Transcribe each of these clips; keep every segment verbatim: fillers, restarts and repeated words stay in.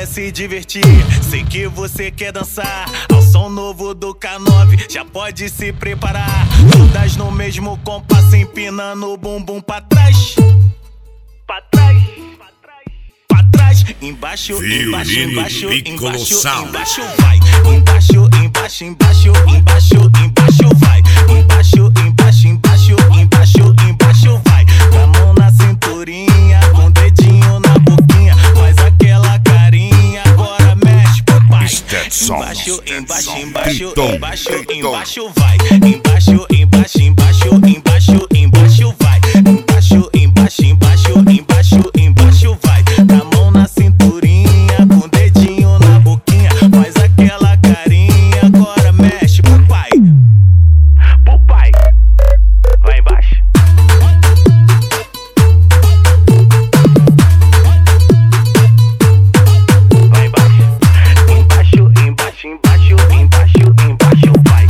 mulher se divertir. Sei que você quer dançar ao som novo do K nove, já pode se preparar. Todas no mesmo compasso, empinando o bumbum pra trás, pra trás, pra trás, embaixo, embaixo, embaixo, embaixo, embaixo, vai, embaixo, embaixo, embaixo, embaixo, embaixo, vai, embaixo, embaixo, embaixo, embaixo, embaixo, vai. Com a mão na cinturinha, com o dedinho na boquinha, faz aquela carinha, agora mexe, papai. Embaixo, embaixo, embaixo, embaixo, embaixo, vai, embaixo, embaixo, embaixo, embaixo, embaixo, vai, embaixo, embaixo, embaixo, embaixo, embaixo, vai. Com a mão na cinturinha, com o dedinho na boquinha, faz aquela carinha, agora mexe, papai. Papai, vai embaixo. Vai embaixo, embaixo, embaixo, embaixo, embaixo, embaixo, vai.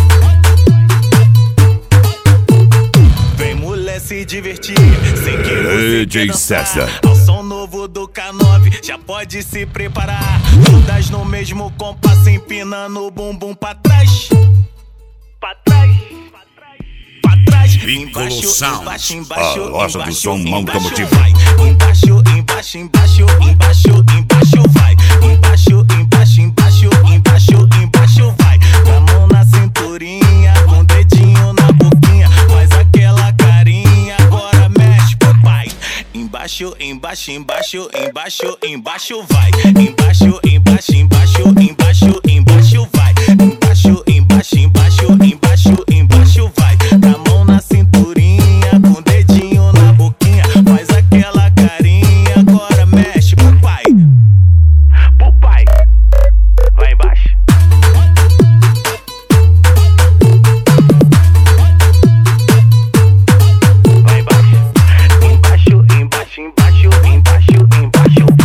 Vem mulher se divertir, sei que você quer dançar ao som novo do K nove, já pode se preparar. Todas no mesmo compasso, empinando o bumbum pra trás, pra trás, pra trás. Piccolo Sounds, a loja do som automotivo. Vai, embaixo, embaixo, embaixo, embaixo, embaixo, vai, embaixo, embaixo, embaixo, embaixo, embaixo, vai. Com a mão na cinturinha, com o dedinho na boquinha, faz aquela carinha, agora mexe, papai. Embaixo, embaixo, embaixo, embaixo, embaixo, vai, embaixo, embaixo, embaixo, embaixo, embaixo, vai, embaixo, embaixo, embaixo, embaixo, embaixo, vai. Com a mão na cinturinha, com o dedinho na boquinha, faz aquela carinha, agora mexe, papai. Papai, vai embaixo. Vai embaixo, embaixo, embaixo, embaixo, embaixo, embaixo.